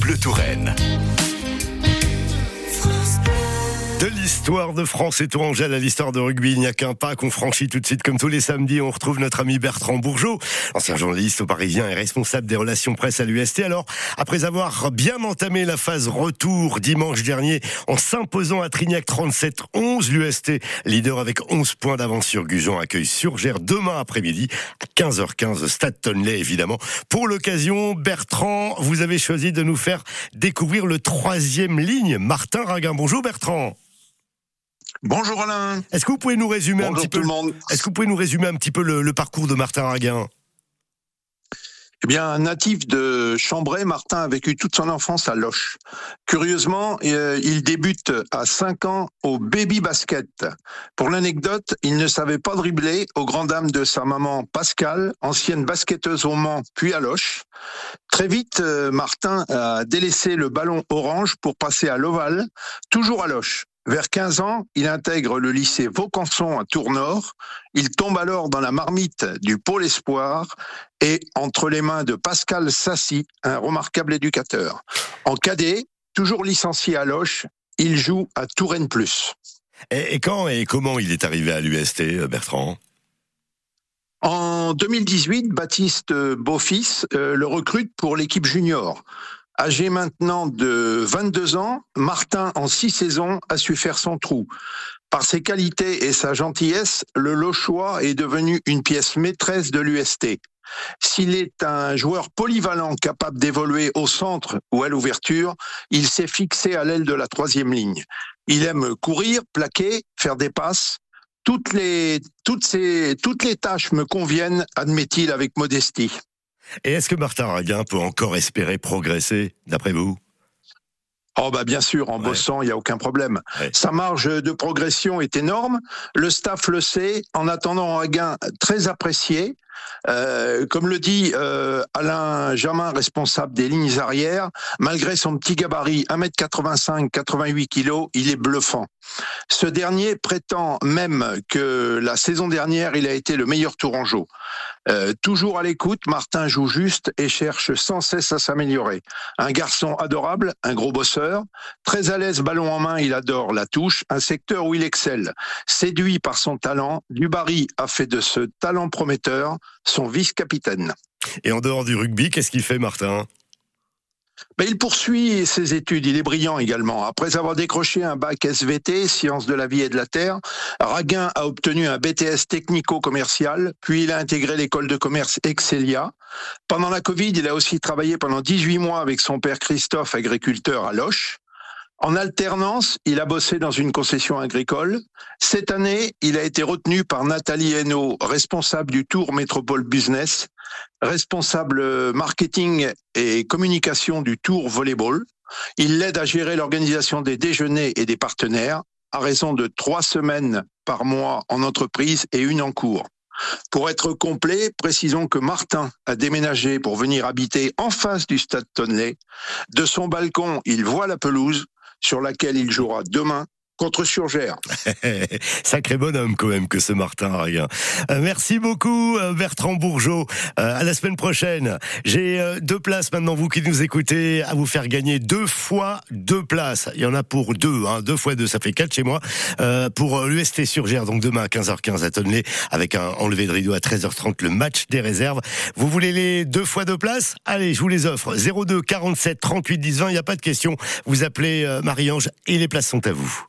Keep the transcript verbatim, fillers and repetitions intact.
Bleu Touraine. De l'histoire de France et Tourangelle à l'histoire de rugby, il n'y a qu'un pas qu'on franchit tout de suite. Comme tous les samedis, on retrouve notre ami Bertrand Bourgeot, ancien journaliste au Parisien et responsable des relations presse à l'U S T. Alors, après avoir bien entamé la phase retour dimanche dernier en s'imposant à Trignac trente-sept onze, l'U S T, leader avec onze points d'avance sur Gujan, accueille Surgères demain après-midi à quinze heures quinze, Stade Tonley évidemment. Pour l'occasion, Bertrand, vous avez choisi de nous faire découvrir le troisième ligne, Martin Raguin. Bonjour Bertrand. Bonjour Alain. Est-ce que vous pouvez nous résumer Bonjour un petit tout peu le monde. Est-ce que vous pouvez nous résumer un petit peu le, le parcours de Martin Raguin? Eh bien, un natif de Chambray, Martin a vécu toute son enfance à Loches. Curieusement, euh, il débute à cinq ans au baby basket. Pour l'anecdote, il ne savait pas dribbler, aux grandes dames de sa maman Pascale, ancienne basketteuse au Mans puis à Loches. Très vite, euh, Martin a délaissé le ballon orange pour passer à l'ovale, toujours à Loches. Vers quinze ans, il intègre le lycée Vaucanson à Tours-Nord. Il tombe alors dans la marmite du pôle espoir et entre les mains de Pascal Sassy, un remarquable éducateur. En cadet, toujours licencié à Loches, il joue à Touraine Plus. Et, et quand et comment il est arrivé à l'U S T, Bertrand? En deux mille dix-huit, Baptiste Beaufils euh, le recrute pour l'équipe junior. Âgé maintenant de vingt-deux ans, Martin, en six saisons, a su faire son trou. Par ses qualités et sa gentillesse, le Lochois est devenu une pièce maîtresse de l'U S T. S'il est un joueur polyvalent capable d'évoluer au centre ou à l'ouverture, il s'est fixé à l'aile de la troisième ligne. Il aime courir, plaquer, faire des passes. Toutes les, toutes ces, toutes les tâches me conviennent, admet-il avec modestie. Et est-ce que Martin Raguin peut encore espérer progresser, d'après vous? Oh bah bien sûr, en ouais. bossant, il n'y a aucun problème. Ouais. Sa marge de progression est énorme. Le staff le sait. En attendant, Raguin, très apprécié. Euh, comme le dit euh, Alain Jamin, responsable des lignes arrières, malgré son petit gabarit, un mètre quatre-vingt-cinq, quatre-vingt-huit kilos, il est bluffant. Ce dernier prétend même que la saison dernière, il a été le meilleur tourangeau. Euh, toujours à l'écoute, Martin joue juste et cherche sans cesse à s'améliorer. Un garçon adorable, un gros bosseur, très à l'aise ballon en main, il adore la touche, un secteur où il excelle. Séduit par son talent, Dubarry a fait de ce talent prometteur son vice-capitaine. Et en dehors du rugby, qu'est-ce qu'il fait Martin ? Ben, il poursuit ses études, il est brillant également. Après avoir décroché un bac S V T, sciences de la vie et de la terre, Raguin a obtenu un B T S technico-commercial, puis il a intégré l'école de commerce Excelia. Pendant la Covid, il a aussi travaillé pendant dix-huit mois avec son père Christophe, agriculteur à Loches. En alternance, il a bossé dans une concession agricole. Cette année, il a été retenu par Nathalie Hainaut, responsable du Tour Métropole Business, responsable marketing et communication du Tour Volleyball. Il l'aide à gérer l'organisation des déjeuners et des partenaires, à raison de trois semaines par mois en entreprise et une en cours. Pour être complet, précisons que Martin a déménagé pour venir habiter en face du stade Tonley. De son balcon, il voit la pelouse sur laquelle il jouera demain contre Surgères. Sacré bonhomme quand même que ce Martin Raguin. Euh, merci beaucoup Bertrand Bourgeot. Euh, à la semaine prochaine. J'ai euh, deux places maintenant, vous qui nous écoutez, à vous faire gagner deux fois deux places. Il y en a pour deux, hein, deux fois deux, ça fait quatre chez moi. Euh, pour l'U S T Surgères, donc demain à quinze heures quinze à Tonley, avec un enlevé de rideau à treize heures trente, le match des réserves. Vous voulez les deux fois deux places? Allez, je vous les offre. zéro deux quarante-sept trente-huit dix vingt, il n'y a pas de question. Vous appelez euh, Marie-Ange et les places sont à vous.